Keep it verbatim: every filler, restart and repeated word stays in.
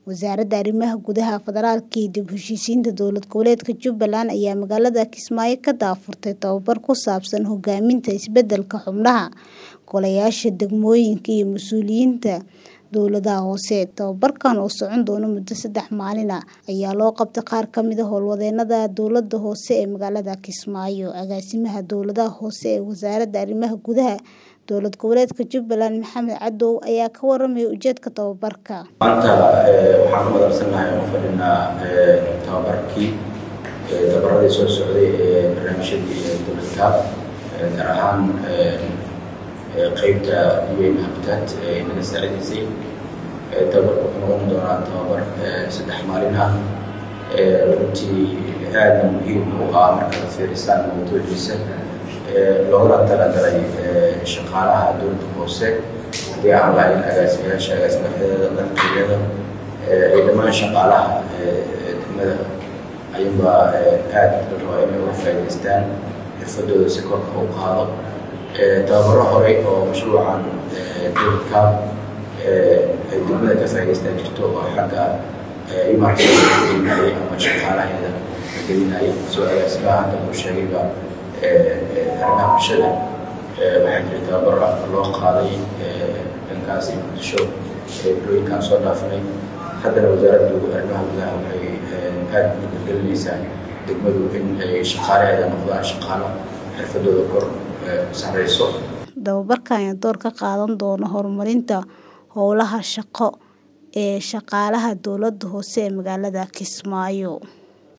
Wasaaradda Arrimaha Gudaha Federaalka iyo dib u heshiisiinta dowlad goboleedka Jubbaland ayaa magaalada Kismaayo ka daahfurtay tababar ku saabsan hogaaminta isbeddelka xubnaha golayaasha degmooyinka iyo mas'uuliyiinta dowladaha hoose. Tababarkan oo socon doona muddo saddex maalin ah ayaa loo qabtay qaar ka mid ah howlwadeennada dowladda hoose ee magaalada Kismaayo. Agaasimaha dowladaha hoose ee Wasaaradda Arrimaha Gudaha dowlad goboleedka Jubbaland Maxamed Cadow ayaa ka warramay ujeedka tababarka. Maanta waxaan ku madaxsanahay oo fadhinaa tababarkii tababaradii soo socday ee barnaamijyadii dowladda gaar ahaan qaybta U N Habitat ee naga saacidaysay. Tababarku wuxuu noqon doonaa tababar saddex maalin ah runtii aad muhiim u ah marka la fiirisaan mawduuciisa loogala talagalay shaqaalaha dowladda hoose haddii aan lahayn agaasimayaasha agaasimayaasha dalkeeda iyo dhammaan shaqaalaha degmada ayuunba aad la rabaa inay uga faa'iidaystaan xirfadooda si korka u qaado. Tababaro horey oo mashruucan dowladka ay degmada ka faa'iidaystaan jirto oo xagga human resources ama shaqaalaheeda la gelinayay soo agaasimaha hadda uu sheegayba arrimaha bulshada waxaa jira tababaro loo qaaday dhankaasi muqdisho bulooyinkaan soo dhaafinay. Haddana wasaaraddu arrimaha gudaha waxay aad u dhiirrigelinaysaa degmadu in ay shaqaalaheeda noqdaan shaqaalo xirfadooda kor sarreyso. Tababarkan ayaa door ka qaadan doona horumarinta howlaha shaqo ee shaqaalaha dowladda hoose ee magaalada Kismaayo.